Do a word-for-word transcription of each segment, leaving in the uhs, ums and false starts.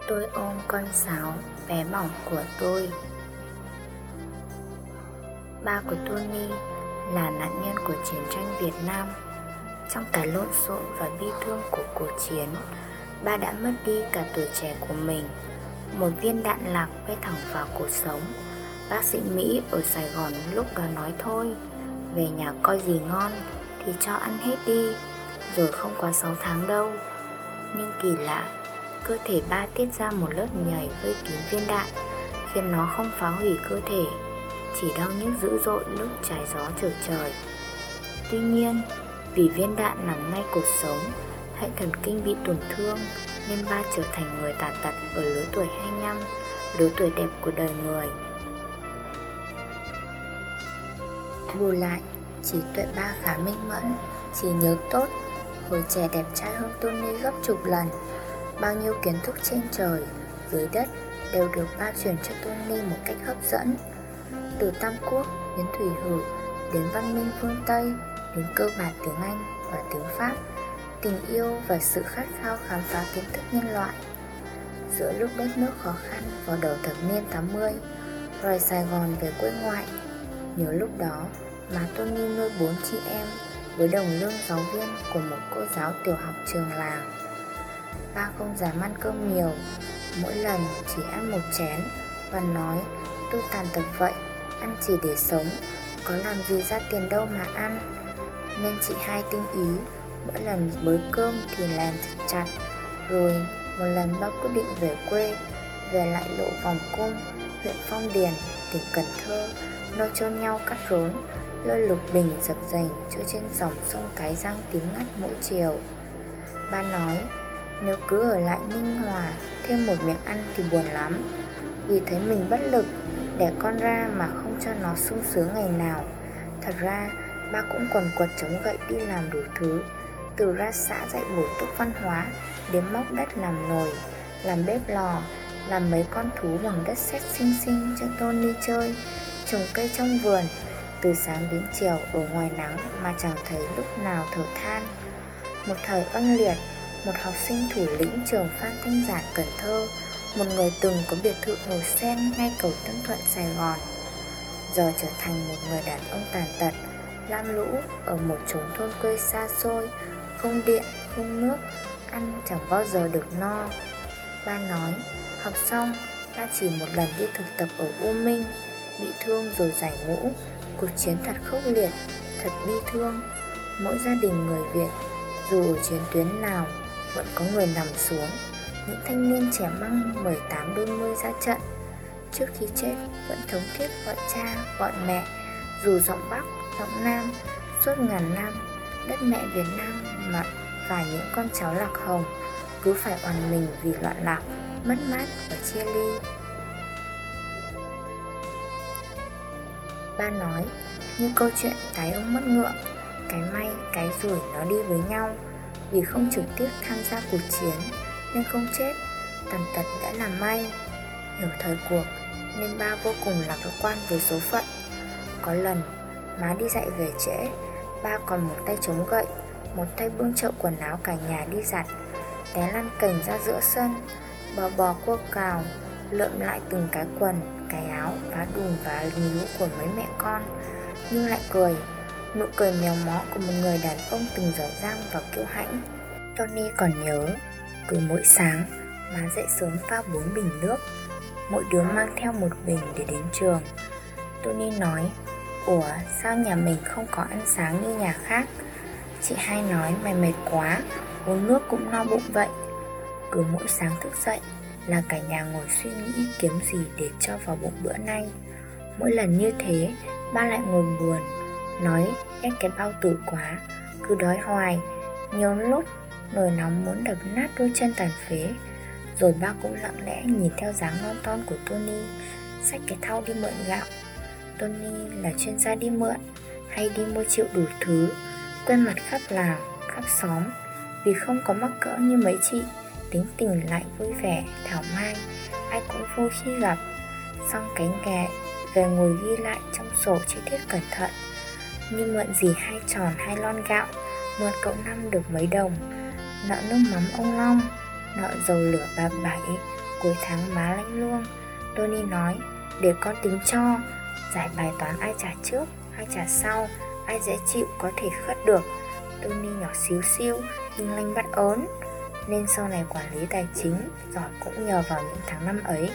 Tôi ôm con sáo bé bỏng của tôi. Ba của Tony là nạn nhân của chiến tranh Việt Nam. Trong cái lộn xộn và bi thương của cuộc chiến, ba đã mất đi cả tuổi trẻ của mình. Một viên đạn lạc bay thẳng vào cuộc sống. Bác sĩ Mỹ ở Sài Gòn lúc đó nói thôi, về nhà coi gì ngon thì cho ăn hết đi, rồi không quá sáu tháng đâu. Nhưng kỳ lạ, cơ thể ba tiết ra một lớp nhầy vây kín viên đạn, khiến nó không phá hủy cơ thể, chỉ đau nhức dữ dội lúc trái gió trở trời. Tuy nhiên, vì viên đạn nằm ngay cột sống, hệ thần kinh bị tổn thương, nên ba trở thành người tàn tật ở lứa tuổi hai mươi lăm, lứa tuổi đẹp của đời người. Bù lại, trí tuệ ba khá minh mẫn, trí nhớ tốt, hồi trẻ đẹp trai hơn Tony gấp chục lần. Bao nhiêu kiến thức trên trời, dưới đất đều được ba truyền cho Tony một cách hấp dẫn. Từ Tam Quốc đến thủy hử, đến văn minh phương Tây, đến cơ bản tiếng Anh và tiếng Pháp, tình yêu và sự khát khao khám phá kiến thức nhân loại. Giữa lúc đất nước khó khăn vào đầu thập niên tám mươi, rời Sài Gòn về quê ngoại, nhớ lúc đó má Tony nuôi bốn chị em với đồng lương giáo viên của một cô giáo tiểu học trường làng. Ba không dám ăn cơm nhiều, mỗi lần chỉ ăn một chén và nói tôi tàn tật vậy, ăn chỉ để sống, có làm gì ra tiền đâu mà ăn. Nên chị hai tinh ý, mỗi lần bới cơm thì làm thật chặt. Rồi một lần ba quyết định về quê, về lại lộ Vòng Cung, huyện Phong Điền, tỉnh Cần Thơ, nơi chôn nhau cắt rốn, lôi lục bình dập dềnh trôi trên dòng sông Cái Răng tím ngắt mỗi chiều. Ba nói nếu cứ ở lại Ninh Hòa thêm một miệng ăn thì buồn lắm, vì thấy mình bất lực, đẻ con ra mà không cho nó sung sướng ngày nào. Thật ra ba cũng quần quật chống gậy đi làm đủ thứ, từ ra xã dạy bổ túc văn hóa đến móc đất làm nồi, làm bếp lò, làm mấy con thú bằng đất sét xinh xinh cho Tony chơi, trồng cây trong vườn, từ sáng đến chiều ở ngoài nắng mà chẳng thấy lúc nào thở than. Một thời oanh liệt, một học sinh thủ lĩnh trường Phan Thanh Giản Cần Thơ, một người từng có biệt thự hồ sen ngay cầu Tân Thuận Sài Gòn, giờ trở thành một người đàn ông tàn tật, lam lũ ở một chốn thôn quê xa xôi, không điện, không nước, ăn chẳng bao giờ được no. Ba nói, học xong, ba chỉ một lần đi thực tập ở U Minh, bị thương rồi giải ngũ. Cuộc chiến thật khốc liệt, thật bi thương. Mỗi gia đình người Việt, dù ở chiến tuyến nào, vẫn có người nằm xuống. Những thanh niên trẻ măng mười tám đôi mươi ra trận, trước khi chết vẫn thống thiết gọi cha, gọi mẹ, dù giọng Bắc, giọng Nam. Suốt ngàn năm, đất mẹ Việt Nam mà và những con cháu lạc hồng cứ phải oằn mình vì loạn lạc, mất mát và chia ly. Ba nói như câu chuyện tái ông mất ngựa, cái may cái rủi nó đi với nhau. Vì không trực tiếp tham gia cuộc chiến nên không chết, tàn tật đã làm may. Hiểu thời cuộc nên ba vô cùng lạc quan với số phận. Có lần má đi dạy về trễ, ba còn một tay chống gậy, một tay bưng chậu quần áo cả nhà đi giặt, té lăn cành ra giữa sân, bò bò cua cào, lượm lại từng cái quần, cái áo, vá đùm vá níu của mấy mẹ con, nhưng lại cười, nụ cười mèo mó của một người đàn ông từng giỏi giang và kiêu hãnh. Tony còn nhớ, cứ mỗi sáng má dậy sớm pha bốn bình nước, mỗi đứa mang theo một bình để đến trường. Tony nói, ủa sao nhà mình không có ăn sáng như nhà khác? Chị hai nói mày mệt quá, uống nước cũng no bụng vậy. Cứ mỗi sáng thức dậy là cả nhà ngồi suy nghĩ kiếm gì để cho vào bụng bữa nay. Mỗi lần như thế, ba lại ngồi buồn, nói ghét cái bao tử quá, cứ đói hoài. Nhiều lúc nổi nóng muốn đập nát đôi chân tàn phế. Rồi ba cũng lặng lẽ nhìn theo dáng non ton của Tony, xách cái thau đi mượn gạo. Tony là chuyên gia đi mượn, hay đi mua chịu đủ thứ, quen mặt khắp làng, khắp xóm. Vì không có mắc cỡ như mấy chị, tính tình lại vui vẻ, thảo mai, ai cũng vui khi gặp. Xong cánh ghẹ, về ngồi ghi lại trong sổ chi tiết cẩn thận, như mượn gì hai tròn hai lon gạo, mượn cậu Năm được mấy đồng, nợ nước mắm ông Long, nợ dầu lửa bà Bảy, Cuối tháng má lanh luông, Tony nói, để con tính cho. Giải bài toán ai trả trước, ai trả sau, ai dễ chịu có thể khất được. Tony nhỏ xíu xiu nhưng lanh bắt ớn, nên sau này quản lý tài chính giỏi cũng nhờ vào những tháng năm ấy.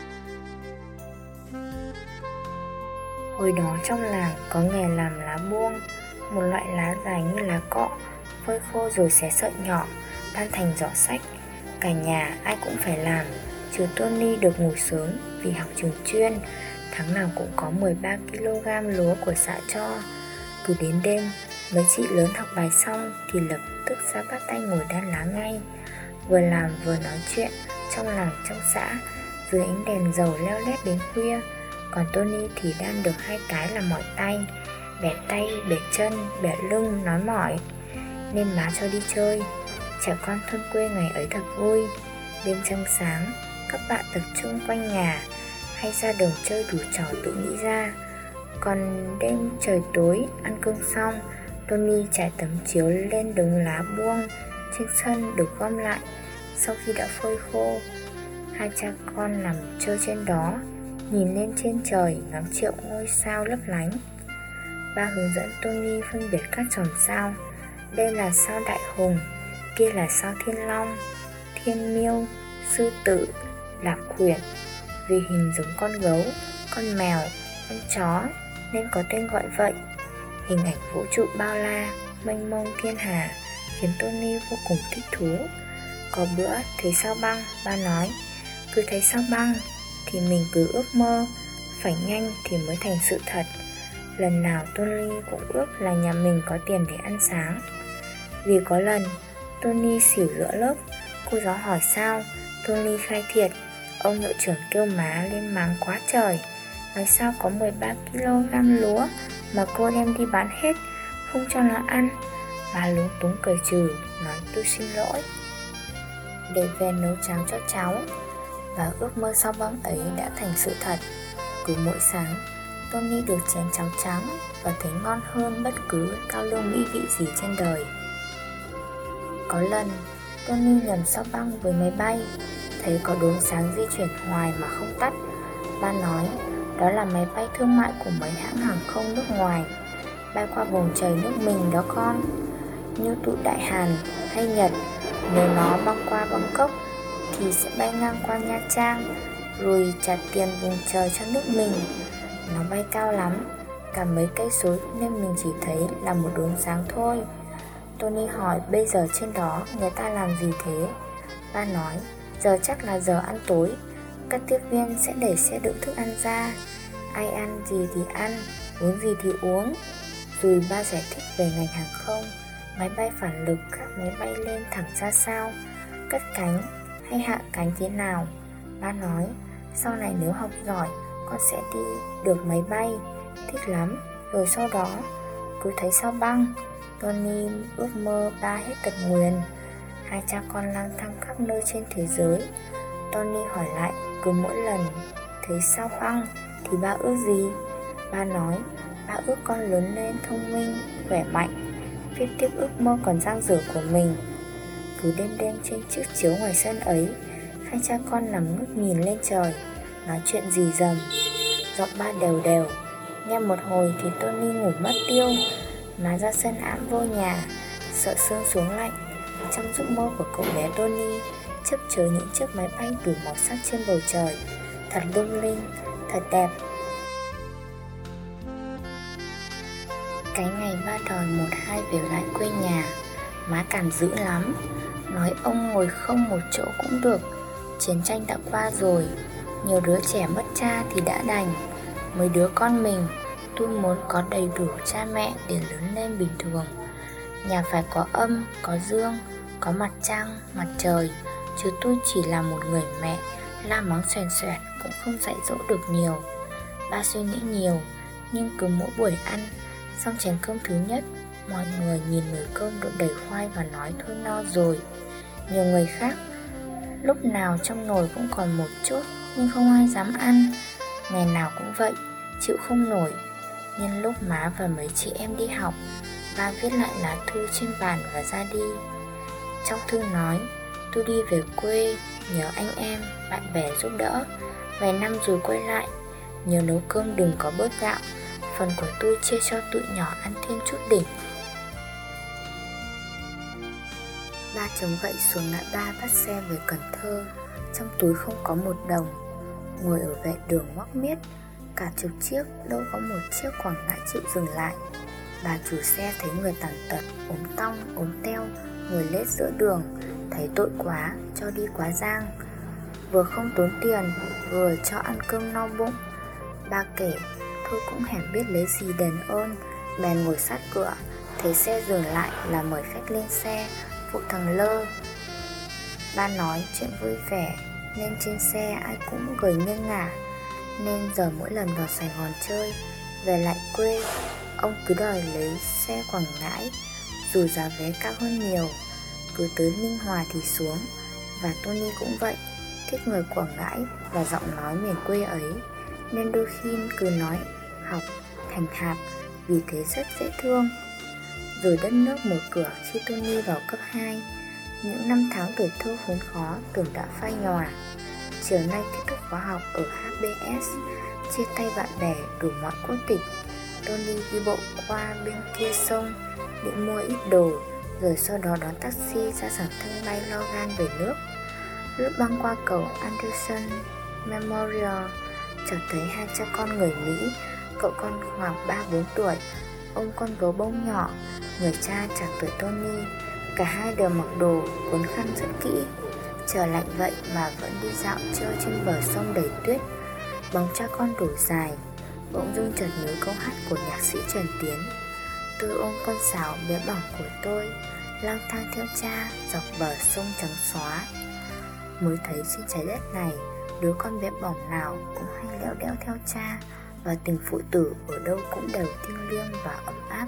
Hồi đó trong làng có nghề làm lá buông, một loại lá dài như lá cọ, phơi khô rồi xé sợi nhỏ, đan thành giỏ xách. Cả nhà ai cũng phải làm, trừ Tony được ngủ sớm vì học trường chuyên, tháng nào cũng có mười ba ki lô gam lúa của xã cho. Cứ đến đêm, mấy chị lớn học bài xong thì lập tức ra bắt tay ngồi đan lá ngay, vừa làm vừa nói chuyện trong làng trong xã, dưới ánh đèn dầu leo lét đến khuya. Còn Tony thì đan được hai cái là mỏi tay, bẻ tay, bẻ chân, bẻ lưng, nói mỏi, nên má cho đi chơi. Trẻ con thôn quê ngày ấy thật vui. Đêm trăng sáng, các bạn tập trung quanh nhà hay ra đường chơi đủ trò tự nghĩ ra. Còn đêm trời tối, ăn cơm xong, Tony trải tấm chiếu lên đống lá buông trên sân được gom lại sau khi đã phơi khô. Hai cha con nằm chơi trên đó, nhìn lên trên trời ngắm triệu ngôi sao lấp lánh. Ba hướng dẫn Tony phân biệt các chòm sao. Đây là sao Đại Hùng, kia là sao Thiên Long, Thiên Miêu, Sư Tử, Lạc Quyển. Vì hình giống con gấu, con mèo, con chó nên có tên gọi vậy. Hình ảnh vũ trụ bao la, mênh mông thiên hà khiến Tony vô cùng thích thú. Có bữa thấy sao băng, ba nói, cứ thấy sao băng thì mình cứ ước mơ, phải nhanh thì mới thành sự thật. Lần nào Tony cũng ước là nhà mình có tiền để ăn sáng. Vì có lần Tony xỉu giữa lớp, cô giáo hỏi sao, Tony khai thiệt. Ông hiệu trưởng kêu má lên mắng quá trời, nói sao có mười ba ki lô gam lúa mà cô đem đi bán hết, không cho nó ăn. Má lúng túng cười trừ, nói tôi xin lỗi. Để về nấu cháo cho cháu. Và ước mơ sao băng ấy đã thành sự thật. Cứ mỗi sáng, Tony được chén cháo trắng và thấy ngon hơn bất cứ cao lương mỹ vị gì trên đời. Có lần, Tony nhầm sao băng với máy bay, thấy có đốm sáng di chuyển hoài mà không tắt. Ba nói, đó là máy bay thương mại của mấy hãng hàng không nước ngoài, bay qua vùng trời nước mình đó con. Như tụi Đại Hàn hay Nhật, nếu nó băng qua Bangkok thì sẽ bay ngang qua Nha Trang, rồi trả tiền vùng trời cho nước mình. Nó bay cao lắm, cả mấy cây số nên mình chỉ thấy là một đốm sáng thôi. Tony hỏi bây giờ trên đó người ta làm gì thế? Ba nói, giờ chắc là giờ ăn tối, các tiếp viên sẽ đẩy xe đựng thức ăn ra, ai ăn gì thì ăn, uống gì thì uống. Rồi ba giải thích về ngành hàng không, máy bay phản lực các máy bay lên thẳng ra sao, cất cánh hay hạ cánh thế nào. Ba nói, sau này nếu học giỏi, con sẽ đi được máy bay, thích lắm. Rồi sau đó, cứ thấy sao băng, Tony ước mơ ba hết tật nguyền. Hai cha con lang thang khắp nơi trên thế giới. Tony hỏi lại, cứ mỗi lần thấy sao băng thì ba ước gì? Ba nói, ba ước con lớn lên thông minh, khỏe mạnh, viết tiếp ước mơ còn dang dở của mình. Cứ đêm đêm trên chiếc chiếu ngoài sân ấy, hai cha con nằm ngước nhìn lên trời, nói chuyện rì rầm, giọng ba đều đều. Nghe một hồi thì Tony ngủ mất tiêu. Má ra sân ẵm vô nhà, sợ sương xuống lạnh. Trong giấc mơ của cậu bé Tony chớp chới những chiếc máy bay đủ màu sắc trên bầu trời, thật lung linh, thật đẹp. Cái ngày ba đòi một hai về lại quê nhà, má cản dữ lắm, nói ông ngồi không một chỗ cũng được. Chiến tranh đã qua rồi, nhiều đứa trẻ mất cha thì đã đành. Mấy đứa con mình, tôi muốn có đầy đủ cha mẹ để lớn lên bình thường. Nhà phải có âm, có dương, có mặt trăng, mặt trời, chứ tôi chỉ là một người mẹ la mắng xoèn xoẹt cũng không dạy dỗ được nhiều. Ba suy nghĩ nhiều, nhưng cứ mỗi buổi ăn xong chén cơm thứ nhất, mọi người nhìn nồi cơm đổ đầy khoai và nói thôi no rồi. Nhiều người khác lúc nào trong nồi cũng còn một chút, nhưng không ai dám ăn. Ngày nào cũng vậy, chịu không nổi. Nhân lúc má và mấy chị em đi học, ba viết lại lá thư trên bàn và ra đi. Trong thư nói, tôi đi về quê, nhớ anh em, bạn bè giúp đỡ. Vài năm rồi quay lại, nhớ nấu cơm đừng có bớt gạo. Phần của tôi chia cho tụi nhỏ ăn thêm chút đỉnh. Ba chống gậy xuống ngã ba bắt xe về Cần Thơ. Trong túi không có một đồng. Ngồi ở vệ đường ngoắc miết. Cả chục chiếc, đâu có một chiếc Quảng Ngãi chịu dừng lại. Bà chủ xe thấy người tàn tật, ốm tong, ốm teo, ngồi lết giữa đường, thấy tội quá, cho đi Quá Giang. Vừa không tốn tiền, vừa cho ăn cơm no bụng. Ba kể, thôi cũng hẻm biết lấy gì đền ơn, bèn ngồi sát cửa, thấy xe dừng lại là mời khách lên xe, phụ thằng Lơ. Ba nói chuyện vui vẻ, nên trên xe ai cũng cười nghiêng ngả. Nên giờ mỗi lần vào Sài Gòn chơi, về lại quê, ông cứ đòi lấy xe Quảng Ngãi, dù giá vé cao hơn nhiều. Cứ tới Ninh Hòa thì xuống. Và Tony cũng vậy, thích người Quảng Ngãi và giọng nói miền quê ấy, nên đôi khi cứ nói học thành hạp, vì thế rất dễ thương. Rồi đất nước mở cửa khi Tony vào cấp hai. Những năm tháng tuổi thơ khốn khó tưởng đã phai nhòa. Chiều nay kết thúc khóa học ở hát bê ét, chia tay bạn bè đủ mọi quốc tịch. Tony đi bộ qua bên kia sông định mua ít đồ, rồi sau đó đón taxi ra sảnh sân bay Logan về nước. Lúc băng qua cầu Anderson Memorial, chợt thấy hai cha con người Mỹ. Cậu con khoảng ba bốn tuổi, ôm con gấu bông nhỏ. Người cha chạc tuổi Tony. Cả hai đều mặc đồ cuốn khăn rất kỹ. Trời lạnh vậy mà vẫn đi dạo chơi trên bờ sông đầy tuyết. Bóng cha con đủ dài. Bỗng dưng chợt nhớ câu hát của nhạc sĩ Trần Tiến. Tôi ôm con sáo bé bỏng của tôi, lang thang theo cha dọc bờ sông trắng xóa. Mới thấy trên trái đất này, đứa con bé bỏng nào cũng hay leo đeo theo cha, và tình phụ tử ở đâu cũng đều thiêng liêng và ấm áp.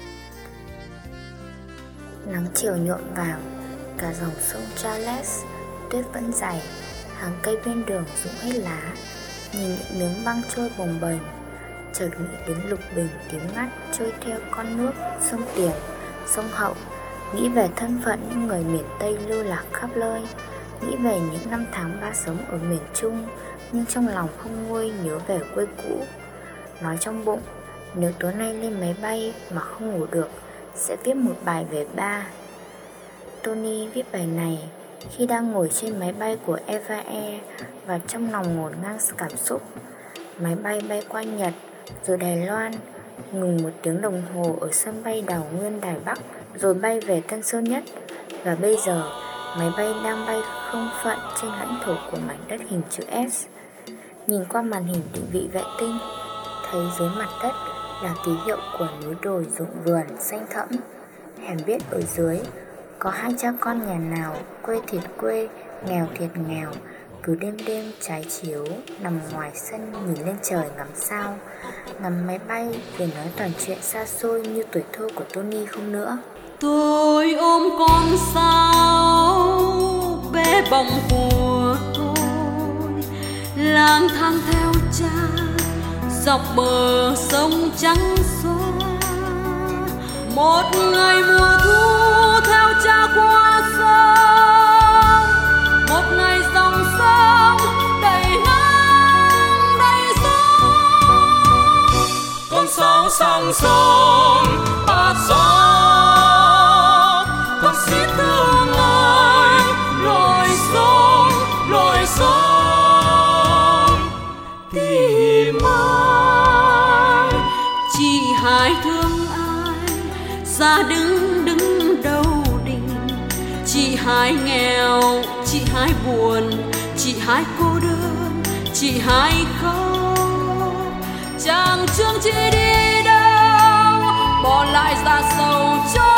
Nắng chiều nhuộm vào cả dòng sông Charles, tuyết vẫn dày, hàng cây bên đường rụng hết lá. Nhìn những miếng băng trôi bồng bềnh, chợt nghĩ đến Lục Bình tím ngắt trôi theo con nước sông Tiền, sông Hậu. Nghĩ về thân phận những người miền Tây lưu lạc khắp nơi. Nghĩ về những năm tháng ba sống ở miền Trung, nhưng trong lòng không nguôi nhớ về quê cũ. Nói trong bụng, nếu tối nay lên máy bay mà không ngủ được, sẽ viết một bài về ba. Tony viết bài này khi đang ngồi trên máy bay của Eva Air và trong lòng ngổn ngang cảm xúc. Máy bay bay qua Nhật, rồi Đài Loan, ngừng một tiếng đồng hồ ở sân bay Đào Nguyên, Đài Bắc, rồi bay về Tân Sơn Nhất. Và bây giờ, máy bay đang bay không phận trên lãnh thổ của mảnh đất hình chữ S. Nhìn qua màn hình định vị vệ tinh, thấy dưới mặt đất là ký hiệu của núi đồi ruộng vườn xanh thẫm. Hẻm biết ở dưới có hai cha con nhà nào quê thiệt quê, nghèo thiệt nghèo, cứ đêm đêm trái chiếu nằm ngoài sân nhìn lên trời ngắm sao, ngắm máy bay, để nói toàn chuyện xa xôi như tuổi thơ của Tony không nữa. Tôi ôm con sao bé bỏng của tôi, lang thang theo cha dọc bờ sông trắng xóa. Một ngày mùa thu theo cha qua sông, một ngày dòng sông đầy nắng đầy sóng. Con sáo sang sông bát gió, con xin thương ai lội sông lội sông tìm ai. Chị hai thương ai ra đứng đứng đầu đình. Chị hai nghèo, chị hai buồn, chị hai cô đơn, chị hai khóc. Chàng trương chị đi đâu, bỏ lại dạ sầu cho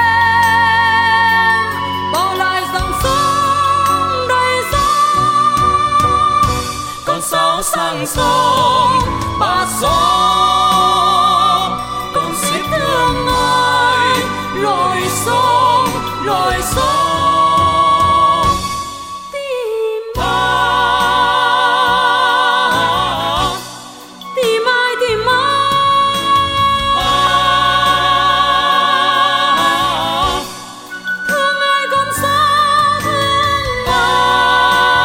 em, bỏ lại dòng sông đầy sóng. Con sáo sang sông bát gió, con xin thương ai lội sông lội sông tìm ai, tìm ai tìm ai, thương ai con sao thương ai.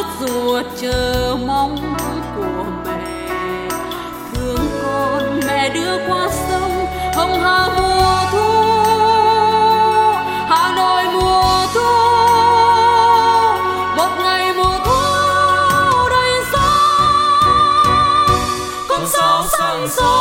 ruột chờ mong của mẹ. Thương con mẹ đưa qua sông Hồng Hà mùa thu, Hà Nội mùa thu, một ngày mùa thu đầy gió. Con sáo sang gió